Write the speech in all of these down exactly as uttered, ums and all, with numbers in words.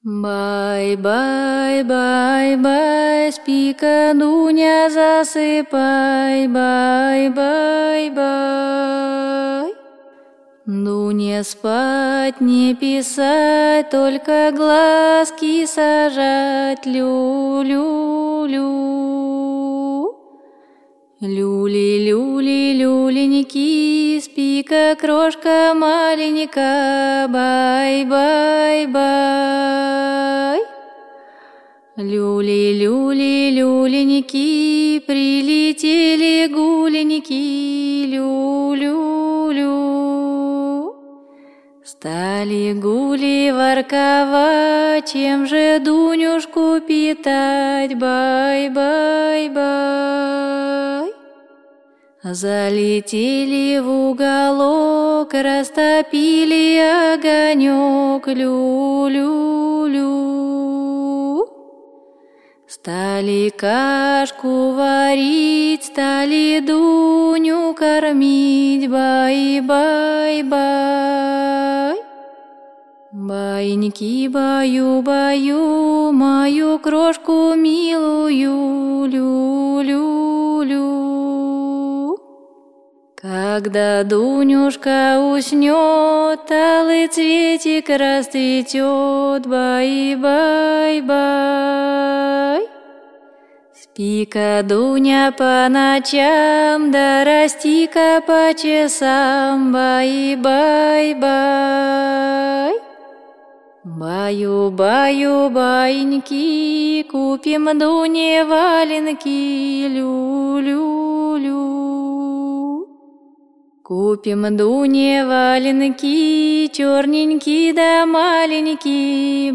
Бай-бай-бай-бай, спи-ка, Дуня, засыпай, бай-бай-бай. Дуне спать не писать, только глазки сажать, лю-лю-лю. Люли-люли-люленьки, спи-ка, крошка маленькая, бай-бай-бай. Люли-люли-люленьки, прилетели гуленьки, лю-лю-лю. Стали гули ворковать, чем же Дунюшку питать, бай-бай-бай. Залетели в уголок, растопили огонек, лю-лю-лю. Стали кашку варить, стали Дуню кормить, бай-бай-бай. Баиньки, баю-баю, мою крошку милую, лю-лю-лю. Когда Дунюшка уснет, алый цветик расцветет, бай-бай-бай. Спи-ка, Дуня, по ночам, да расти-ка по часам, бай-бай-бай. Баю-баю, баиньки, купим Дуне валенки, лю-лю-лю. Купим Дуне валенки, черненькие да маленькие,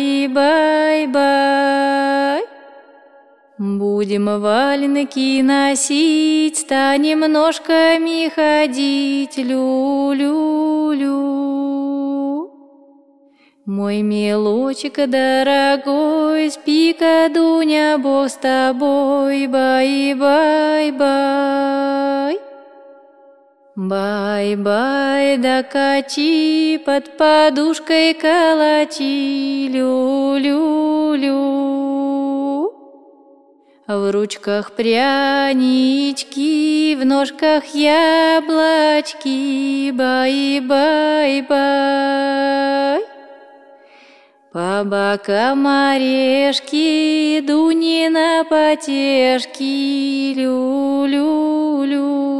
бай-бай-бай. Будем валенки носить, станем ножками ходить, лю-лю-лю. Мой милочек дорогой, спи-ка, Дуня, Бог с тобой, бай-бай-бай. Бай-бай, да качи, под подушкой калачи, лю-лю-лю. В ручках прянички, в ножках яблочки, бай-бай-бай. По бокам орешки, Дунина потешки, лю-лю-лю.